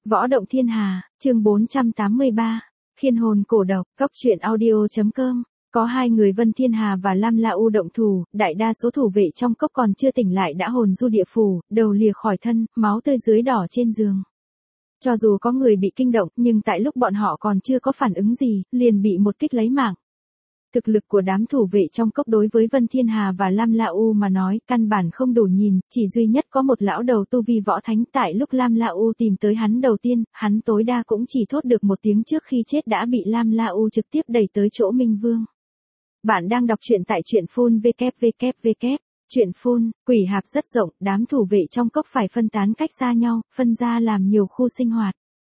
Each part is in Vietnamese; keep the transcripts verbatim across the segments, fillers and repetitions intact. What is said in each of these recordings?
Võ động thiên hà, chương bốn trăm tám mươi ba, khiên hồn cổ độc, cóc truyện audio.com. Có hai người Vân Thiên Hà và Lam La U động thủ, đại đa số thủ vệ trong cốc còn chưa tỉnh lại đã hồn du địa phủ, đầu lìa khỏi thân, máu tươi dưới đỏ trên giường. Cho dù có người bị kinh động, nhưng tại lúc bọn họ còn chưa có phản ứng gì, liền bị một kích lấy mạng. Thực lực của đám thủ vệ trong cốc đối với Vân Thiên Hà và Lam La U mà nói, căn bản không đủ nhìn, chỉ duy nhất có một lão đầu tu vi võ thánh. Tại lúc Lam La U tìm tới hắn đầu tiên, hắn tối đa cũng chỉ thốt được một tiếng trước khi chết đã bị Lam La U trực tiếp đẩy tới chỗ Minh Vương. Bạn đang đọc truyện tại truyện phun vê vê vê vê. Truyện phun, quỷ hạp rất rộng, đám thủ vệ trong cốc phải phân tán cách xa nhau, phân ra làm nhiều khu sinh hoạt.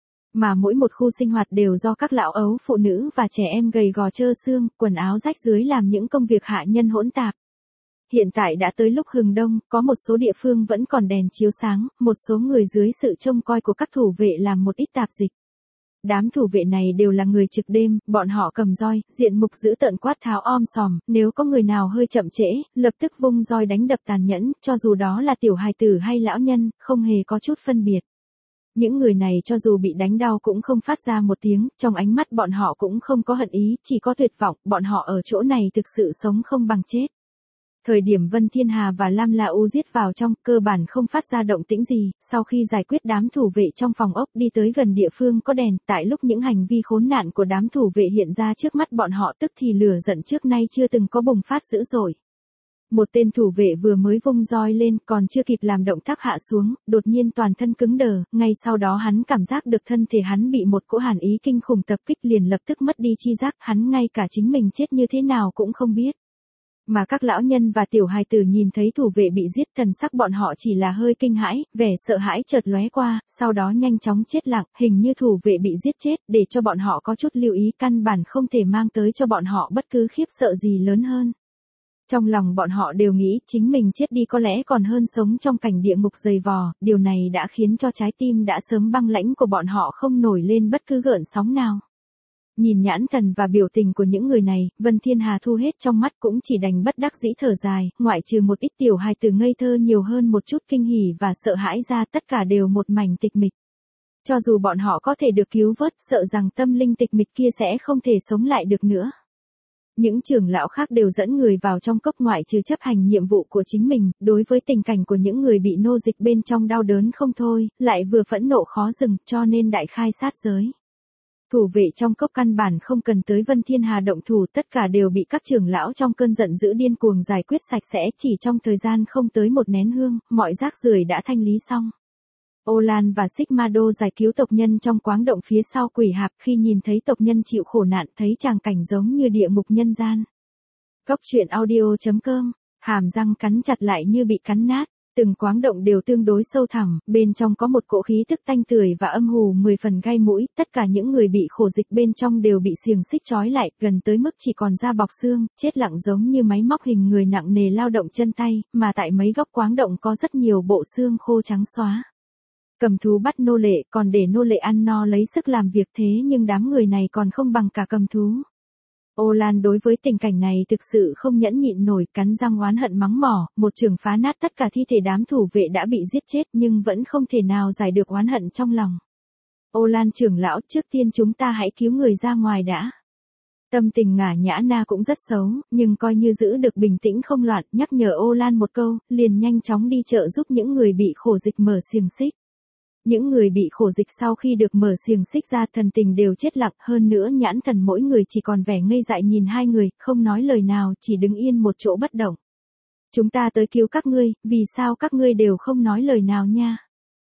Mà mỗi một khu sinh hoạt đều do các lão ấu, phụ nữ và trẻ em gầy gò trơ xương, quần áo rách rưới làm những công việc hạ nhân hỗn tạp. Hiện tại đã tới lúc hừng đông, có một số địa phương vẫn còn đèn chiếu sáng, một số người dưới sự trông coi của các thủ vệ làm một ít tạp dịch. Đám thủ vệ này đều là người trực đêm, bọn họ cầm roi, diện mục dữ tợn quát tháo om sòm, nếu có người nào hơi chậm trễ, lập tức vung roi đánh đập tàn nhẫn, cho dù đó là tiểu hài tử hay lão nhân, không hề có chút phân biệt. Những người này cho dù bị đánh đau cũng không phát ra một tiếng, trong ánh mắt bọn họ cũng không có hận ý, chỉ có tuyệt vọng, bọn họ ở chỗ này thực sự sống không bằng chết. Thời điểm Vân Thiên Hà và Lam La U giết vào trong, cơ bản không phát ra động tĩnh gì, sau khi giải quyết đám thủ vệ trong phòng ốc đi tới gần địa phương có đèn, tại lúc những hành vi khốn nạn của đám thủ vệ hiện ra trước mắt bọn họ tức thì lửa giận trước nay chưa từng có bùng phát dữ dội. Một tên thủ vệ vừa mới vung roi lên, còn chưa kịp làm động tác hạ xuống, đột nhiên toàn thân cứng đờ, ngay sau đó hắn cảm giác được thân thể hắn bị một cỗ hàn ý kinh khủng tập kích liền lập tức mất đi chi giác, hắn ngay cả chính mình chết như thế nào cũng không biết. Mà các lão nhân và tiểu hài tử nhìn thấy thủ vệ bị giết, thần sắc bọn họ chỉ là hơi kinh hãi, vẻ sợ hãi chợt lóe qua, sau đó nhanh chóng chết lặng, hình như thủ vệ bị giết chết, để cho bọn họ có chút lưu ý, căn bản không thể mang tới cho bọn họ bất cứ khiếp sợ gì lớn hơn. Trong lòng bọn họ đều nghĩ chính mình chết đi có lẽ còn hơn sống trong cảnh địa ngục dày vò, điều này đã khiến cho trái tim đã sớm băng lãnh của bọn họ không nổi lên bất cứ gợn sóng nào. Nhìn nhãn thần và biểu tình của những người này, Vân Thiên Hà thu hết trong mắt cũng chỉ đành bất đắc dĩ thở dài, ngoại trừ một ít tiểu hài tử ngây thơ nhiều hơn một chút kinh hỉ và sợ hãi ra, tất cả đều một mảnh tịch mịch. Cho dù bọn họ có thể được cứu vớt, sợ rằng tâm linh tịch mịch kia sẽ không thể sống lại được nữa. Những trưởng lão khác đều dẫn người vào trong cốc ngoại trừ chấp hành nhiệm vụ của chính mình, đối với tình cảnh của những người bị nô dịch bên trong đau đớn không thôi, lại vừa phẫn nộ khó dừng, cho nên đại khai sát giới. Thủ vệ trong cốc căn bản không cần tới Vân Thiên Hà động thủ, tất cả đều bị các trưởng lão trong cơn giận dữ điên cuồng giải quyết sạch sẽ, chỉ trong thời gian không tới một nén hương, mọi rác rưởi đã thanh lý xong. Ô Lan và Sigma Đô giải cứu tộc nhân trong quáng động phía sau quỷ hạp, khi nhìn thấy tộc nhân chịu khổ nạn thấy tràng cảnh giống như địa ngục nhân gian. Cóc truyện audio.com, hàm răng cắn chặt lại như bị cắn nát, từng quáng động đều tương đối sâu thẳm, bên trong có một cỗ khí tức tanh tưởi và âm hù mười phần gai mũi, tất cả những người bị khổ dịch bên trong đều bị xiềng xích trói lại, gần tới mức chỉ còn da bọc xương, chết lặng giống như máy móc hình người nặng nề lao động chân tay, mà tại mấy góc quáng động có rất nhiều bộ xương khô trắng xóa. Cầm thú bắt nô lệ, còn để nô lệ ăn no lấy sức làm việc, thế nhưng đám người này còn không bằng cả cầm thú. Ô Lan đối với tình cảnh này thực sự không nhẫn nhịn nổi, cắn răng oán hận mắng mỏ, một trường phá nát tất cả thi thể đám thủ vệ đã bị giết chết nhưng vẫn không thể nào giải được oán hận trong lòng. Ô Lan trưởng lão, trước tiên chúng ta hãy cứu người ra ngoài đã. Tâm tình Ngả Nhã Na cũng rất xấu, nhưng coi như giữ được bình tĩnh không loạn, nhắc nhở Ô Lan một câu, liền nhanh chóng đi chợ giúp những người bị khổ dịch mở xiềng xích. Những người bị khổ dịch sau khi được mở xiềng xích ra thần tình đều chết lặng, hơn nữa nhãn thần mỗi người chỉ còn vẻ ngây dại nhìn hai người, không nói lời nào, chỉ đứng yên một chỗ bất động. Chúng ta tới cứu các ngươi, vì sao các ngươi đều không nói lời nào nha?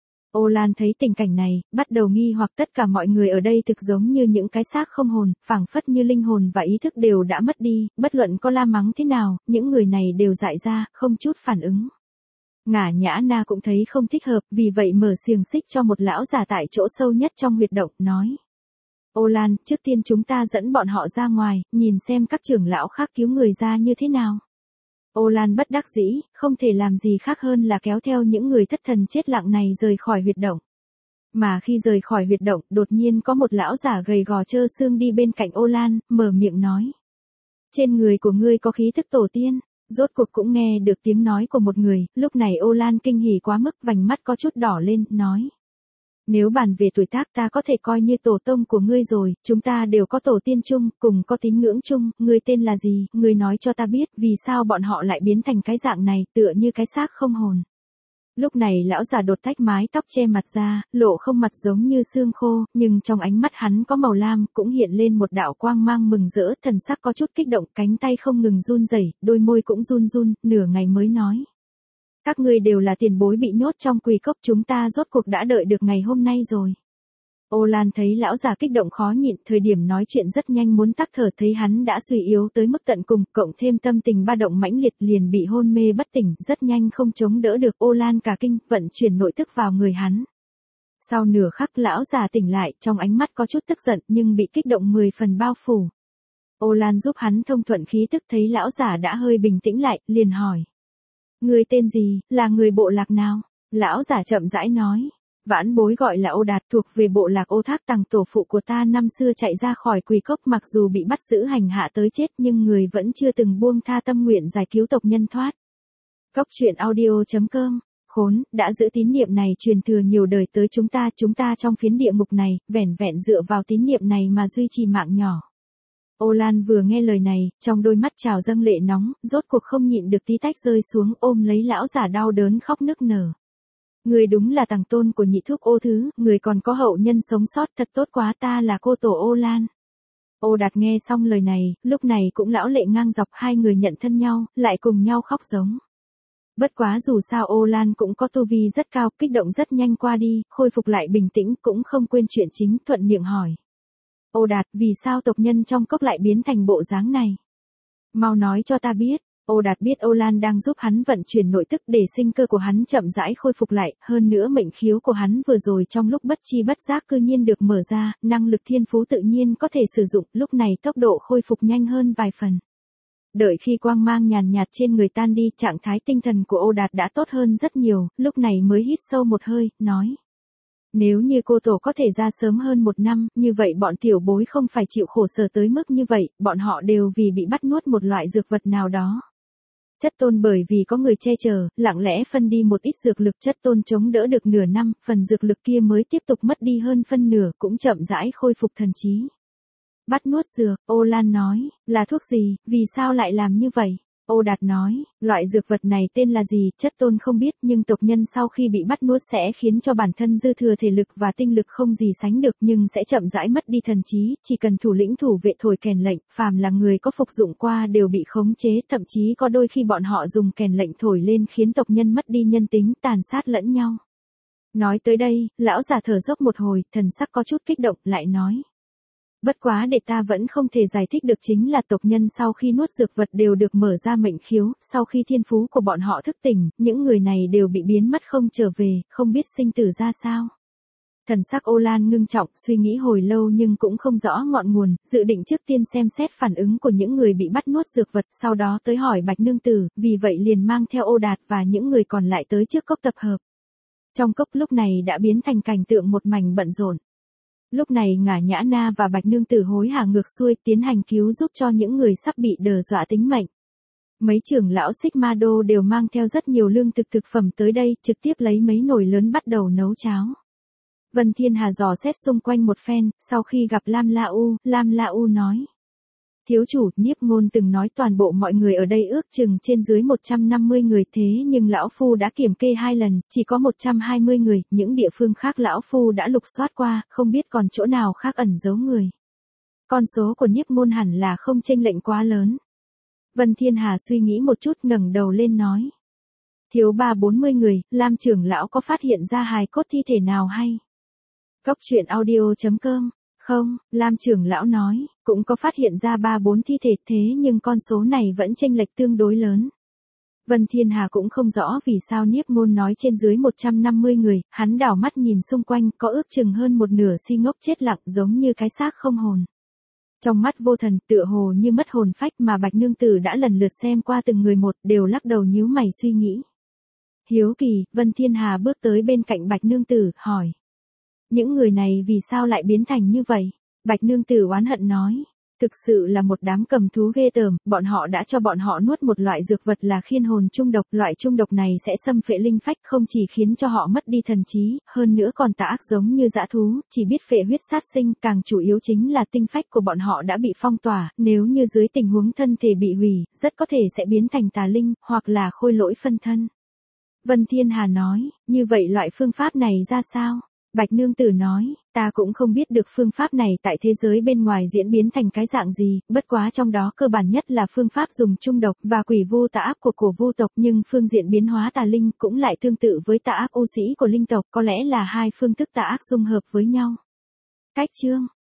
Ô Lan thấy tình cảnh này, bắt đầu nghi hoặc tất cả mọi người ở đây thực giống như những cái xác không hồn, phảng phất như linh hồn và ý thức đều đã mất đi, bất luận có la mắng thế nào, những người này đều dại ra, không chút phản ứng. Ngả Nhã Na cũng thấy không thích hợp, vì vậy mở xiềng xích cho một lão giả tại chỗ sâu nhất trong huyệt động, nói. Ô Lan, trước tiên chúng ta dẫn bọn họ ra ngoài, nhìn xem các trưởng lão khác cứu người ra như thế nào. Ô Lan bất đắc dĩ, không thể làm gì khác hơn là kéo theo những người thất thần chết lặng này rời khỏi huyệt động. Mà khi rời khỏi huyệt động, đột nhiên có một lão giả gầy gò trơ xương đi bên cạnh Ô Lan, mở miệng nói. Trên người của ngươi có khí thức tổ tiên. Rốt cuộc cũng nghe được tiếng nói của một người, lúc này Ô Lan kinh hỉ quá mức, vành mắt có chút đỏ lên, nói. Nếu bàn về tuổi tác ta có thể coi như tổ tông của ngươi rồi, chúng ta đều có tổ tiên chung, cùng có tín ngưỡng chung, ngươi tên là gì, ngươi nói cho ta biết vì sao bọn họ lại biến thành cái dạng này, tựa như cái xác không hồn. Lúc này lão già đột tách mái tóc che mặt ra, lộ không mặt giống như xương khô, nhưng trong ánh mắt hắn có màu lam, cũng hiện lên một đạo quang mang mừng rỡ, thần sắc có chút kích động, cánh tay không ngừng run rẩy, đôi môi cũng run run, nửa ngày mới nói. Các ngươi đều là tiền bối bị nhốt trong quỳ cốc, chúng ta rốt cuộc đã đợi được ngày hôm nay rồi. Ô Lan thấy lão già kích động khó nhịn, thời điểm nói chuyện rất nhanh muốn tắc thở, thấy hắn đã suy yếu tới mức tận cùng, cộng thêm tâm tình ba động mãnh liệt liền bị hôn mê bất tỉnh, rất nhanh không chống đỡ được. Ô Lan cả kinh, vận chuyển nội tức vào người hắn. Sau nửa khắc lão già tỉnh lại, trong ánh mắt có chút tức giận nhưng bị kích động mười phần bao phủ. Ô Lan giúp hắn thông thuận khí tức, thấy lão già đã hơi bình tĩnh lại, liền hỏi. Người tên gì, là người bộ lạc nào? Lão già chậm rãi nói. Vãn bối gọi là Ô Đạt, thuộc về bộ lạc Ô Thác Tằng, tổ phụ của ta năm xưa chạy ra khỏi quỳ cốc, mặc dù bị bắt giữ hành hạ tới chết nhưng người vẫn chưa từng buông tha tâm nguyện giải cứu tộc nhân thoát. Cốc truyện audio chấm com, khốn, đã giữ tín niệm này truyền thừa nhiều đời tới chúng ta, chúng ta trong phiến địa ngục này, vẻn vẹn dựa vào tín niệm này mà duy trì mạng nhỏ. Ô Lan vừa nghe lời này, trong đôi mắt trào dâng lệ nóng, rốt cuộc không nhịn được tí tách rơi xuống, ôm lấy lão già đau đớn khóc nức nở. Người đúng là tàng tôn của nhị thúc Ô Thứ, người còn có hậu nhân sống sót, thật tốt quá, ta là cô tổ Ô Lan. Ô Đạt nghe xong lời này, lúc này cũng lão lệ ngang dọc, hai người nhận thân nhau, lại cùng nhau khóc giống. Bất quá dù sao Ô Lan cũng có tu vi rất cao, kích động rất nhanh qua đi, khôi phục lại bình tĩnh, cũng không quên chuyện chính, thuận miệng hỏi. Ô Đạt, vì sao tộc nhân trong cốc lại biến thành bộ dáng này? Mau nói cho ta biết. Ô Đạt biết Ô Lan đang giúp hắn vận chuyển nội tức để sinh cơ của hắn chậm rãi khôi phục lại, hơn nữa mệnh khiếu của hắn vừa rồi trong lúc bất chi bất giác cư nhiên được mở ra, năng lực thiên phú tự nhiên có thể sử dụng, lúc này tốc độ khôi phục nhanh hơn vài phần. Đợi khi quang mang nhàn nhạt trên người tan đi, trạng thái tinh thần của Ô Đạt đã tốt hơn rất nhiều, lúc này mới hít sâu một hơi, nói. Nếu như cô tổ có thể ra sớm hơn một năm, như vậy bọn tiểu bối không phải chịu khổ sở tới mức như vậy, bọn họ đều vì bị bắt nuốt một loại dược vật nào đó. Chất tôn bởi vì có người che chở, lặng lẽ phân đi một ít dược lực, chất tôn chống đỡ được nửa năm, phần dược lực kia mới tiếp tục mất đi hơn phân nửa, cũng chậm rãi khôi phục thần trí. Bắt nuốt dược, Ô Lan nói, là thuốc gì, vì sao lại làm như vậy? Ô Đạt nói, loại dược vật này tên là gì, chất tôn không biết, nhưng tộc nhân sau khi bị bắt nuốt sẽ khiến cho bản thân dư thừa thể lực và tinh lực không gì sánh được, nhưng sẽ chậm rãi mất đi thần trí, chỉ cần thủ lĩnh thủ vệ thổi kèn lệnh, phàm là người có phục dụng qua đều bị khống chế, thậm chí có đôi khi bọn họ dùng kèn lệnh thổi lên khiến tộc nhân mất đi nhân tính, tàn sát lẫn nhau. Nói tới đây, lão già thở dốc một hồi, thần sắc có chút kích động, lại nói. Bất quá để ta vẫn không thể giải thích được chính là tộc nhân sau khi nuốt dược vật đều được mở ra mệnh khiếu, sau khi thiên phú của bọn họ thức tỉnh, những người này đều bị biến mất không trở về, không biết sinh tử ra sao. Thần sắc Ô Lan ngưng trọng, suy nghĩ hồi lâu nhưng cũng không rõ ngọn nguồn, dự định trước tiên xem xét phản ứng của những người bị bắt nuốt dược vật, sau đó tới hỏi Bạch Nương Tử, vì vậy liền mang theo Ô Đạt và những người còn lại tới trước cốc tập hợp. Trong cốc lúc này đã biến thành cảnh tượng một mảnh bận rộn. Lúc này Ngả Nhã Na và Bạch Nương Tử hối hả ngược xuôi tiến hành cứu giúp cho những người sắp bị đờ dọa tính mệnh. Mấy trưởng lão Xích Ma Đô đều mang theo rất nhiều lương thực thực phẩm tới đây, trực tiếp lấy mấy nồi lớn bắt đầu nấu cháo. Vân Thiên Hà dò xét xung quanh một phen, sau khi gặp Lam La U, Lam La U nói. Thiếu chủ, Niếp Ngôn từng nói toàn bộ mọi người ở đây ước chừng trên dưới một trăm năm mươi người, thế nhưng lão phu đã kiểm kê hai lần, chỉ có một trăm hai mươi người, những địa phương khác lão phu đã lục soát qua, không biết còn chỗ nào khác ẩn giấu người. Con số của Niếp Ngôn hẳn là không chênh lệch quá lớn. Vân Thiên Hà suy nghĩ một chút, ngẩng đầu lên nói. Thiếu ba bốn mươi người, Lam trưởng lão có phát hiện ra hài cốt thi thể nào hay? Cốc truyện audio chấm com. Không, Lam trưởng lão nói, cũng có phát hiện ra ba bốn thi thể, thế nhưng con số này vẫn chênh lệch tương đối lớn. Vân Thiên Hà cũng không rõ vì sao Niếp Ngôn nói trên dưới một trăm năm mươi người, hắn đảo mắt nhìn xung quanh, có ước chừng hơn một nửa si ngốc chết lặng giống như cái xác không hồn. Trong mắt vô thần, tựa hồ như mất hồn phách, mà Bạch Nương Tử đã lần lượt xem qua từng người một, đều lắc đầu nhíu mày suy nghĩ. Hiếu kỳ, Vân Thiên Hà bước tới bên cạnh Bạch Nương Tử, hỏi. Những người này vì sao lại biến thành như vậy? Bạch Nương Tử oán hận nói. Thực sự là một đám cầm thú ghê tởm, bọn họ đã cho bọn họ nuốt một loại dược vật là khiên hồn trung độc, loại trung độc này sẽ xâm phệ linh phách, không chỉ khiến cho họ mất đi thần trí, hơn nữa còn tà ác giống như dã thú, chỉ biết phệ huyết sát sinh, càng chủ yếu chính là tinh phách của bọn họ đã bị phong tỏa, nếu như dưới tình huống thân thể bị hủy, rất có thể sẽ biến thành tà linh, hoặc là khôi lỗi phân thân. Vân Thiên Hà nói, như vậy loại phương pháp này ra sao? Bạch Nương Tử nói, ta cũng không biết được phương pháp này tại thế giới bên ngoài diễn biến thành cái dạng gì, bất quá trong đó cơ bản nhất là phương pháp dùng trung độc và quỷ vu tà ác của cổ vu tộc, nhưng phương diện biến hóa tà linh cũng lại tương tự với tà ác ô sĩ của linh tộc, có lẽ là hai phương thức tà ác dung hợp với nhau. Cách chương